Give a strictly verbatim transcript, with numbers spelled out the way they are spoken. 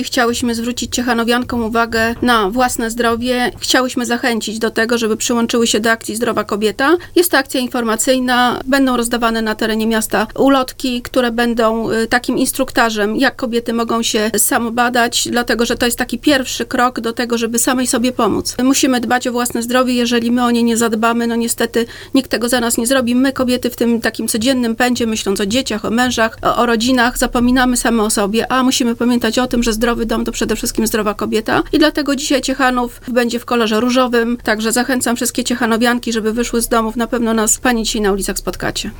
Chciałyśmy zwrócić ciechanowiankom uwagę na własne zdrowie. Chciałyśmy zachęcić do tego, żeby przyłączyły się do akcji Zdrowa Kobieta. Jest to akcja informacyjna. Będą rozdawane na terenie miasta ulotki, które będą takim instruktażem, jak kobiety mogą się samobadać, dlatego że to jest taki pierwszy krok do tego, żeby samej sobie pomóc. Musimy dbać o własne zdrowie. Jeżeli my o nie nie zadbamy, no niestety nikt tego za nas nie zrobi. My, kobiety, w tym takim codziennym pędzie, myśląc o dzieciach, o mężach, o, o rodzinach, zapominamy same o sobie, a musimy pamiętać o tym, że zdrowy dom to przede wszystkim zdrowa kobieta. I dlatego dzisiaj Ciechanów będzie w kolorze różowym. Także zachęcam wszystkie ciechanowianki, żeby wyszły z domów. Na pewno nas pani dzisiaj na ulicach spotkacie.